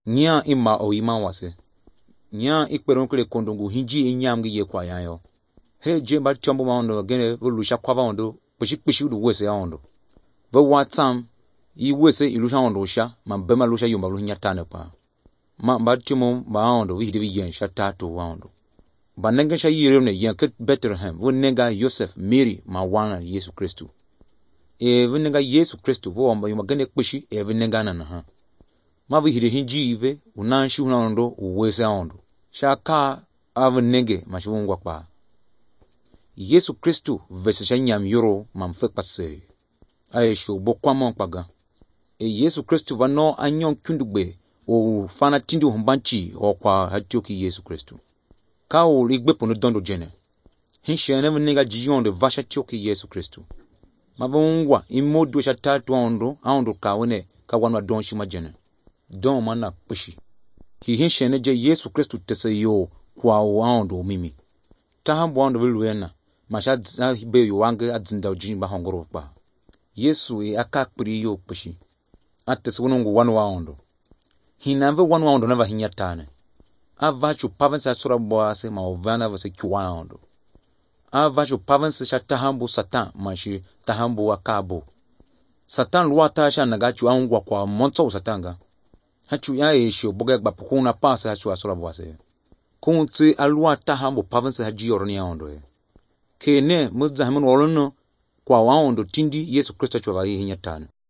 Nya ima o ima wase. Nya ikperon kule kondongu hinji inyam gi ye kwa yayo. He je ba chombo ma ondo gene voluisha kwava ondo pishi udu wese ya ondo. Ve watsam I wese ilusha ondo sha ma bema lusha yumba lu nyatane pa. Ma ba timo ba ondo wi divi yen sha tato wa ondo. Ba nenga sha yire ne yen ket Bethlehem wo nenga Joseph Mary ma wana Yesu Kristu. Ve nenga Yesu Kristu wo amba yumba gene pishi ve nenga na ha. Ma vi hide hinji ive unanshu na ondo uwese ondo. Shaka ave nenge mashungwa pa. Yesu Kristu vese sha nyam yoro mamfek pase. Aye sho bokwa mon paga. Yesu Kristu vano anyon kundugbe o fana tindu humbanchi o kwa hatioki Yesu Kristu. Ka o ligbe pono dondo jene. Hinshe neve nega jiyondo vasha tioki Yesu Kristu. Mabongwa imodu sha tatu aondo ka wene ka wanwa donshi majene. Don mana pushi. Hinshe neje Yesu Kristu tese yo kwa aondo mimi. Tahambo aondo viluena. Masha hibe yo wange adzinda ujini ba hongoro ba. Yesu akakpiri yo pushi. Atese wonongo wanu aondo. Hinave wanu aondo nava hinyatane. Avachu pavensa sura boase ma ovana vase kiwa aondo. Avachu pavensa sha tahambo satan mashi tahambo akabo. Satan luata sha nagachu aungwa kwa monto satanga. Hachu ya esho bogek bapukuna pasa hachu asura boase. Kunti alua tahambo pavensa haji yoroni aondo. Kene muza hamun wolono kwa waondo tindi Yesu Kristo chwa hinyatane.